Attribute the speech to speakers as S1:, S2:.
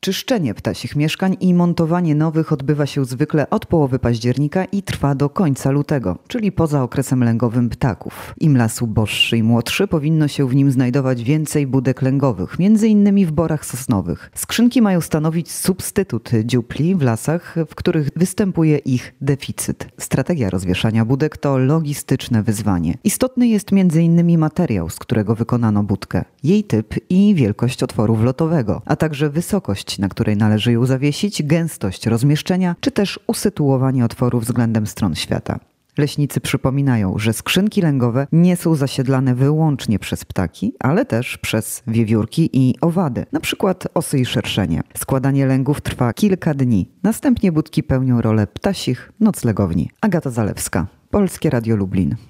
S1: Czyszczenie ptasich mieszkań i montowanie nowych odbywa się zwykle od połowy października i trwa do końca lutego, czyli poza okresem lęgowym ptaków. Im las uboższy i młodszy, powinno się w nim znajdować więcej budek lęgowych, m.in. w borach sosnowych. Skrzynki mają stanowić substytut dziupli w lasach, w których występuje ich deficyt. Strategia rozwieszania budek to logistyczne wyzwanie. Istotny jest m.in. materiał, z którego wykonano budkę, jej typ i wielkość otworu wlotowego, a także wysokość, na której należy ją zawiesić, gęstość rozmieszczenia, czy też usytuowanie otworu względem stron świata. Leśnicy przypominają, że skrzynki lęgowe nie są zasiedlane wyłącznie przez ptaki, ale też przez wiewiórki i owady, np. osy i szerszenie. Składanie lęgów trwa kilka dni. Następnie budki pełnią rolę ptasich noclegowni. Agata Zalewska, Polskie Radio Lublin.